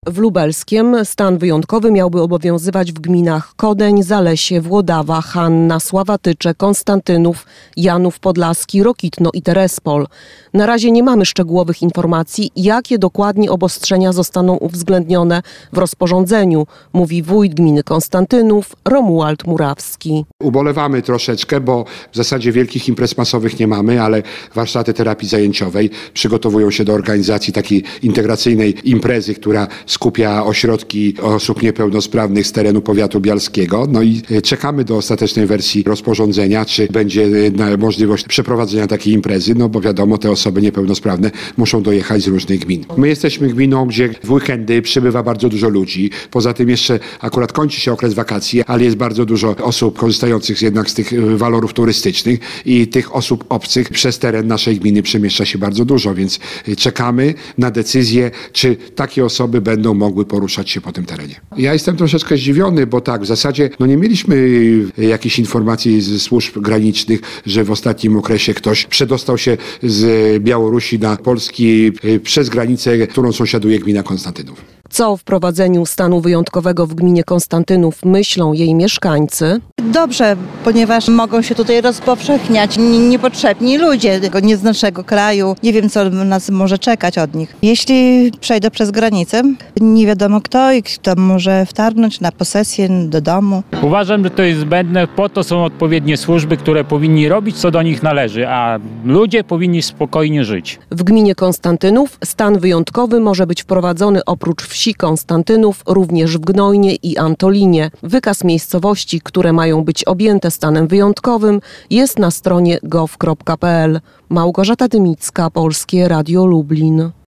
W Lubelskiem stan wyjątkowy miałby obowiązywać w gminach Kodeń, Zalesie, Włodawa, Hanna, Sławatycze, Konstantynów, Janów Podlaski, Rokitno i Terespol. Na razie nie mamy szczegółowych informacji, jakie dokładnie obostrzenia zostaną uwzględnione w rozporządzeniu, mówi wójt gminy Konstantynów Romuald Murawski. Ubolewamy troszeczkę, bo w zasadzie wielkich imprez masowych nie mamy, ale warsztaty terapii zajęciowej przygotowują się do organizacji takiej integracyjnej imprezy, która skupia ośrodki osób niepełnosprawnych z terenu powiatu bialskiego. No i czekamy do ostatecznej wersji rozporządzenia, czy będzie możliwość przeprowadzenia takiej imprezy, no bo wiadomo, te osoby niepełnosprawne muszą dojechać z różnych gmin. My jesteśmy gminą, gdzie w weekendy przybywa bardzo dużo ludzi. Poza tym jeszcze akurat kończy się okres wakacji, ale jest bardzo dużo osób korzystających jednak z tych walorów turystycznych i tych osób obcych przez teren naszej gminy przemieszcza się bardzo dużo, więc czekamy na decyzję, czy takie osoby będą mogły poruszać się po tym terenie. Ja jestem troszeczkę zdziwiony, bo tak, w zasadzie nie mieliśmy jakichś informacji ze służb granicznych, że w ostatnim okresie ktoś przedostał się z Białorusi na Polski przez granicę, którą sąsiaduje gmina Konstantynów. Co o wprowadzeniu stanu wyjątkowego w gminie Konstantynów myślą jej mieszkańcy? Dobrze, ponieważ mogą się tutaj rozpowszechniać niepotrzebni ludzie tego nie z naszego kraju. Nie wiem, co nas może czekać od nich. Jeśli przejdą przez granicę, nie wiadomo kto i kto może wtargnąć na posesję do domu. Uważam, że to jest zbędne. Po to są odpowiednie służby, które powinni robić, co do nich należy, a ludzie powinni spokojnie żyć. W gminie Konstantynów stan wyjątkowy może być wprowadzony oprócz wsi Konstantynów również w Gnojnie i Antolinie. Wykaz miejscowości, które mają być objęte stanem wyjątkowym, jest na stronie gov.pl. Małgorzata Dymicka, Polskie Radio Lublin.